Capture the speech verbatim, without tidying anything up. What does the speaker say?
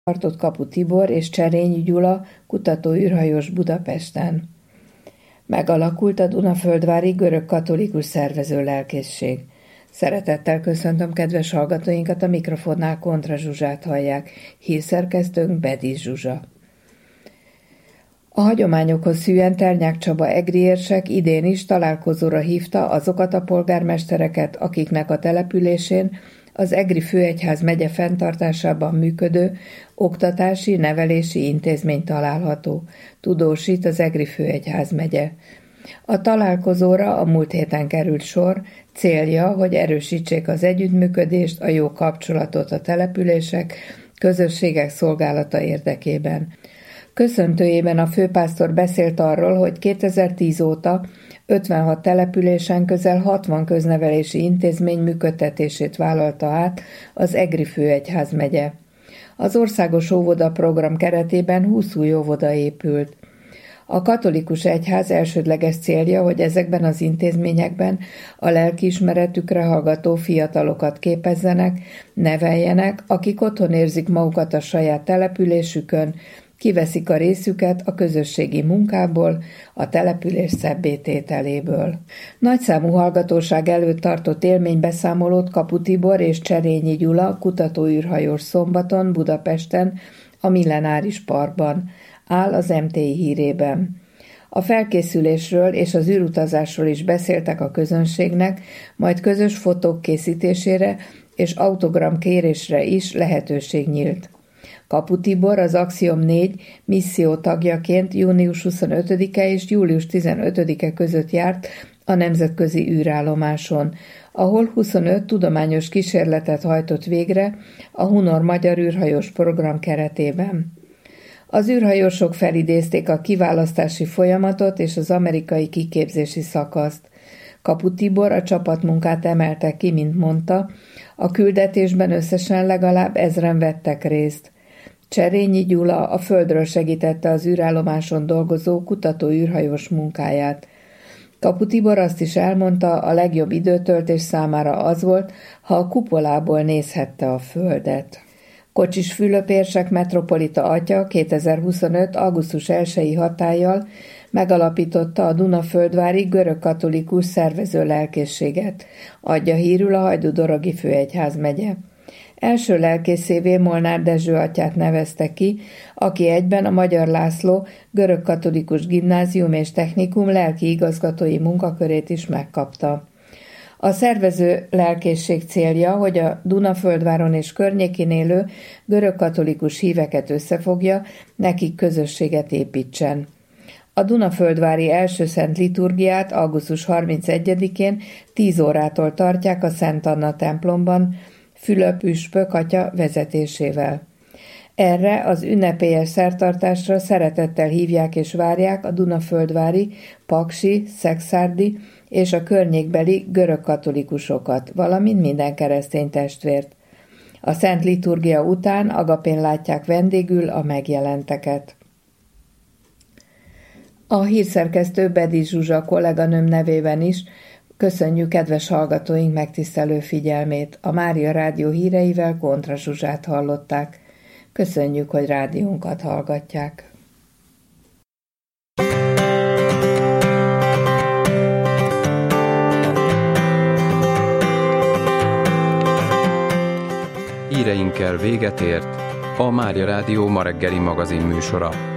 tartott Kapu Tibor és Cserényi Gyula kutatóűrhajós Budapesten. Megalakult a Dunaföldvári görögkatolikus szervező lelkészség. Szeretettel köszöntöm kedves hallgatóinkat, a mikrofonnál Kontra Zsuzsát hallják, hírszerkesztőnk Bedis Zsuzsa. A hagyományokhoz szűen Ternyák Csaba egri érsek idén is találkozóra hívta azokat a polgármestereket, akiknek a településén az Egri Főegyház megye fenntartásában működő oktatási, nevelési intézmény található, tudósít az Egri Főegyház megye. A találkozóra a múlt héten került sor, célja, hogy erősítsék az együttműködést, a jó kapcsolatot a települések, közösségek szolgálata érdekében. Köszöntőjében a főpásztor beszélt arról, hogy kétezer-tíz óta ötvenhat településen közel hatvan köznevelési intézmény működtetését vállalta át az Egri Főegyház megye. Az országos óvoda program keretében húsz új óvoda épült. A katolikus egyház elsődleges célja, hogy ezekben az intézményekben a lelkiismeretükre hallgató fiatalokat képezzenek, neveljenek, akik otthon érzik magukat a saját településükön, kiveszik a részüket a közösségi munkából, a település szebbé tételéből. Nagyszámú hallgatóság előtt tartott élménybeszámolót Kapu Tibor és Cserényi Gyula kutatóűrhajós szombaton Budapesten, a Millenáris Parkban, áll az em té i hírében. A felkészülésről és az űrutazásról is beszéltek a közönségnek, majd közös fotók készítésére és autogram kérésre is lehetőség nyílt. Kapu Tibor az Axiom négy misszió tagjaként június huszonötödike és július tizenötödike között járt a nemzetközi űrállomáson, ahol huszonöt tudományos kísérletet hajtott végre a Hunor Magyar űrhajós program keretében. Az űrhajósok felidézték a kiválasztási folyamatot és az amerikai kiképzési szakaszt. Kapu Tibor a csapatmunkát emelte ki, mint mondta, a küldetésben összesen legalább ezren vettek részt. Cserényi Gyula a Földről segítette az űrállomáson dolgozó kutató űrhajós munkáját. Kapu Tibor azt is elmondta, a legjobb időtöltés számára az volt, ha a kupolából nézhette a Földet. Kocsis Fülöp érsek metropolita atya kétezer-huszonöt. augusztus elsejei hatállyal megalapította a Dunaföldvári görögkatolikus szervező lelkészséget, adja hírül a Hajdú-Dorogi Főegyház megye. Első lelkészévé Molnár Dezső atyát nevezte ki, aki egyben a Magyar László görögkatolikus gimnázium és technikum lelki igazgatói munkakörét is megkapta. A szervező lelkészség célja, hogy a Dunaföldváron és környékén élő görögkatolikus híveket összefogja, nekik közösséget építsen. A Dunaföldvári első szent liturgiát augusztus harmincegyedikén tíz órától tartják a Szent Anna templomban, Fülöp püspök atya vezetésével. Erre az ünnepélyes szertartásra szeretettel hívják és várják a Dunaföldvári, paksi, szekszárdi és a környékbeli görögkatolikusokat, valamint minden keresztény testvért. A szent liturgia után agapén látják vendégül a megjelenteket. A hírszerkesztő Bedis Zsuzsa kolléganőm nevében is köszönjük kedves hallgatóink megtisztelő figyelmét. A Mária Rádió híreivel Kontra Zsuzsát hallották. Köszönjük, hogy rádiónkat hallgatják. Híreinkkel véget ért a Mária Rádió ma reggeli magazin műsora.